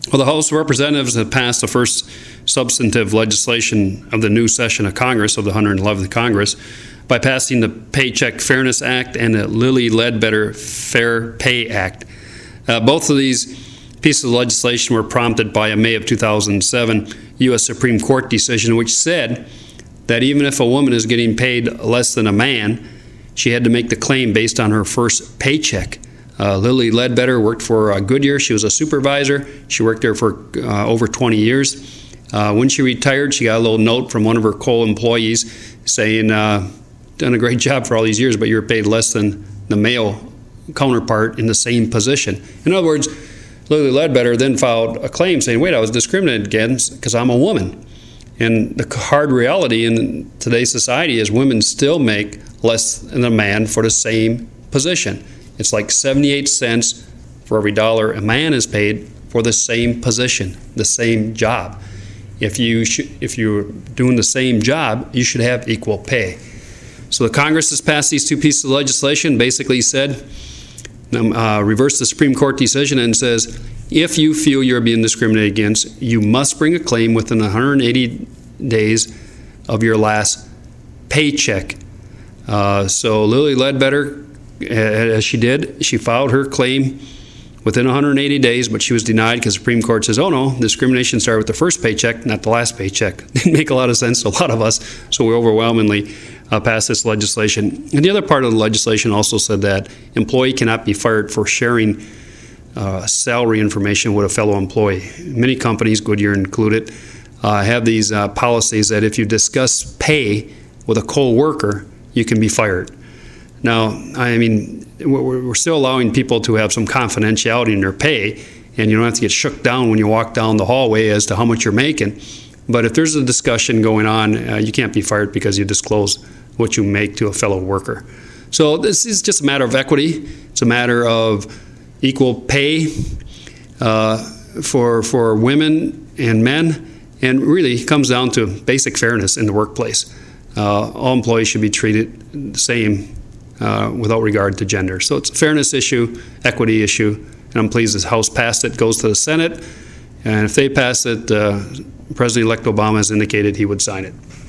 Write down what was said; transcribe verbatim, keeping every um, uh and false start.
Well, the House of Representatives have passed the first substantive legislation of the new session of Congress, of the one hundred eleventh Congress, by passing the Paycheck Fairness Act and the Lilly Ledbetter Fair Pay Act. Uh, both of these pieces of legislation were prompted by a May of two thousand seven U S Supreme Court decision, which said that even if a woman is getting paid less than a man, she had to make the claim based on her first paycheck. Uh, Lilly Ledbetter worked for uh, Goodyear. She was a supervisor. She worked there for uh, over twenty years. Uh, when she retired, she got a little note from one of her co-employees saying, uh, done a great job for all these years, but you're paid less than the male counterpart in the same position. In other words, Lilly Ledbetter then filed a claim saying, wait, I was discriminated against because I'm a woman. And the hard reality in today's society is women still make less than a man for the same position. It's like seventy-eight cents for every dollar a man is paid for the same position, the same job. If you sh- if you're doing the same job, you should have equal pay. So the Congress has passed these two pieces of legislation, basically said, um, uh, reversed the Supreme Court decision and says, if you feel you're being discriminated against, you must bring a claim within one hundred eighty days of your last paycheck. Uh, so Lilly Ledbetter, as she did, she filed her claim within one hundred eighty days, but she was denied because the Supreme Court says, oh no, discrimination started with the first paycheck, not the last paycheck. Didn't make a lot of sense to a lot of us, so we overwhelmingly uh, passed this legislation. And the other part of the legislation also said that employee cannot be fired for sharing uh, salary information with a fellow employee. Many companies, Goodyear included, uh, have these uh, policies that if you discuss pay with a co-worker, you can be fired. Now, I mean, we're still allowing people to have some confidentiality in their pay, and you don't have to get shook down when you walk down the hallway as to how much you're making. But if there's a discussion going on, uh, you can't be fired because you disclose what you make to a fellow worker. So this is just a matter of equity. It's a matter of equal pay uh, for for women and men, and really comes down to basic fairness in the workplace. Uh, all employees should be treated the same uh, without regard to gender. So it's a fairness issue, equity issue, and I'm pleased this House passed it. It goes to the Senate, and if they pass it, uh, President-elect Obama has indicated he would sign it.